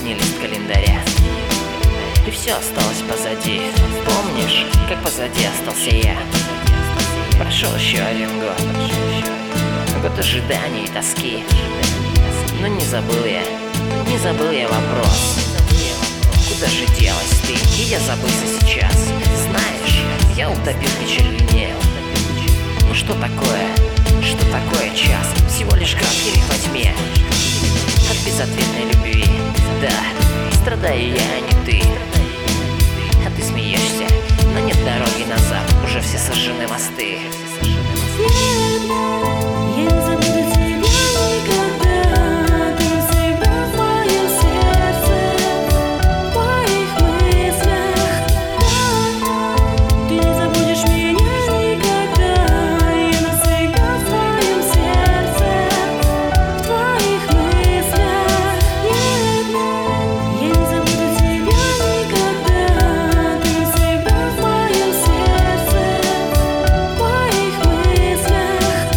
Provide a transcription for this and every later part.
последний лист календаря, и все осталось позади. Помнишь, как позади остался я? Прошел еще один год, год ожиданий и тоски. Но не забыл я вопрос: куда же делась ты? И я забылся сейчас. Знаешь, я утопил печаль в луне. Ну что такое час? Всего лишь квартиры во тьме от безответной любви. Да, страдаю я, а не ты. А ты смеешься, но нет дороги назад. Уже все сожжены мосты. Я не забуду тебя никогда. Ты всегда в моем сердце, в моих мыслях. Ты не забудешь меня никогда. Я навсегда в твоем сердце, в твоих мыслях. Я не забуду тебя никогда. Ты всегда в моем сердце, в моих мыслях.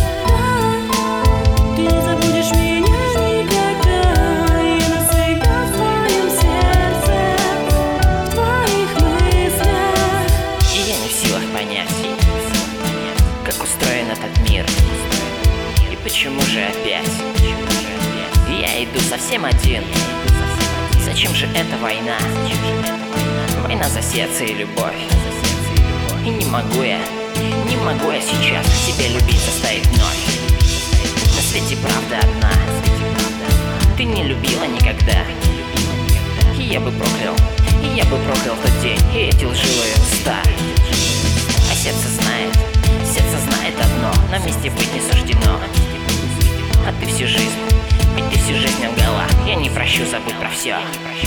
Ты не забудешь меня никогда. Я навсегда в твоем сердце, в твоих мыслях. И я не в силах понять, как устроен этот мир, и почему же опять я иду совсем один. Зачем же эта война? Война за сердце и любовь. И не могу я сейчас тебя любить заставить вновь. На свете правда одна. Ты не любила никогда. И я бы проклял тот день и эти лживые уста. А сердце знает одно: нам вместе быть не суждено. А ты всю жизнь лгала. Я не прощу, забудь про все.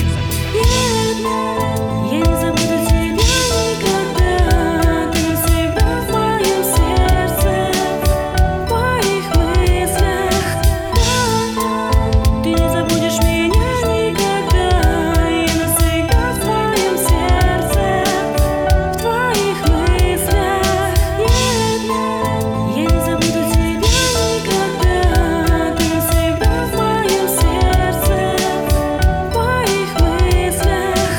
Я не забуду тебя никогда. Ты навсегда в моем сердце, в моих мыслях. Ты не забудешь меня никогда. Я навсегда в твоем сердце, в твоих мыслях. Я не забуду тебя никогда. Ты навсегда в моем сердце, в моих мыслях.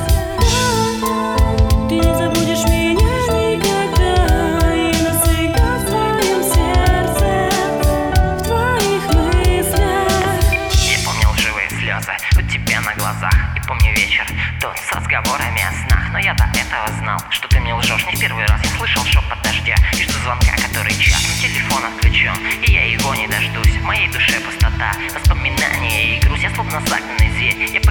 Ты не забудешь меня никогда. Я навсегда в твоем сердце, в твоих мыслях. Я помнил живые слезы у тебя на глазах. И помню вечер тот с разговорами о снах. Но я до этого знал, что ты мне лжешь не в первый раз. Я слышал шепот дождя и жду звонка, который час. Телефон отключен, и я его не дождусь. В моей душе пустота, воспоминания и грусть. Я словно загнанный зверь. Я